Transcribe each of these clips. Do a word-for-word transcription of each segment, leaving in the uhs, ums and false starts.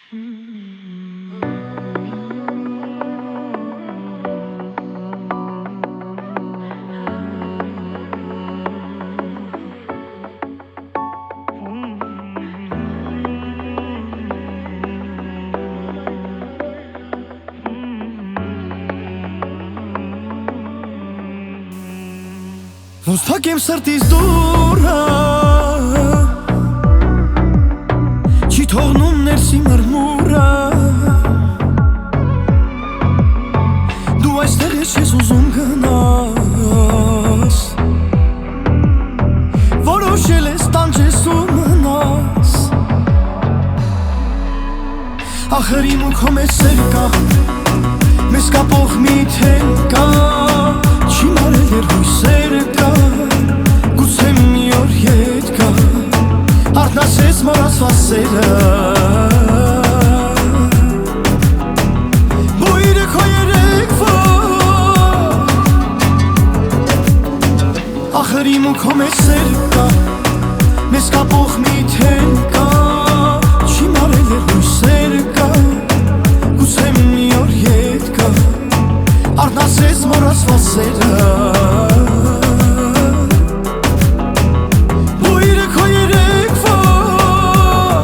Ոնց թակեմ սրտից դուռը, չի թողնում ներսի մրմուրը, դու այստեղ ես ես ուզում գնաս, որոշել ես տանջես ու մնաս, ախր իմ ու քո մեջ սեր կա, մեզ կապող միթեն կա, չի մարել երհույսերը կա, գուցե մի օր ետ կա, արթնացրեց մոռացված սերը, բույրը քո երեկվոր, ախր իմ ու քո մեջ սեր կա, մեզ կապող միթեն կա, չի մարել երհույսերը կա, գուցե մի օր ետ կա, արթնացրեց մոռացված սերը, բույրը քո երեկվոր,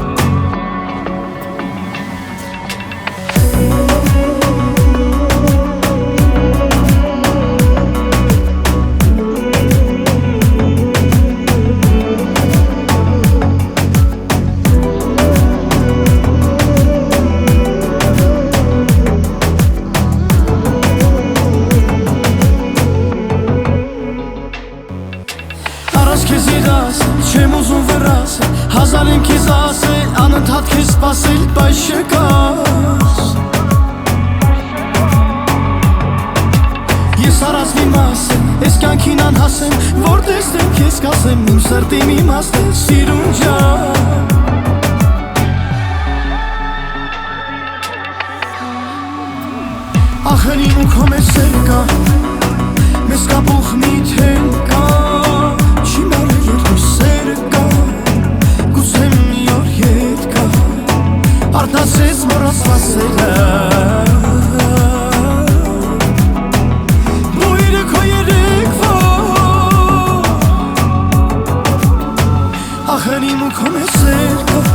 քեզ իրաս, չեմ ուզում վրաս, հազար եմ քեզ ասել, անընդհատ քեզ սպասել, բայց չկաս, ես առածվի մաս եմ, ես կյանքին անհասեմ, որ տեսնեմ քեզ կասեմ, իմ սրտի մի մաս է, սիրուն ջան, ախր իմ ու քո մեջ սեր կա, մեզ կապող միթեն կա, չի մարել երհույսերը կա, գուցե մի օր ետ կա, արթնացրեց մոռացված սերը, բույրը քո երեկվոր, ախր իմ ու քո մեջ սեր կա,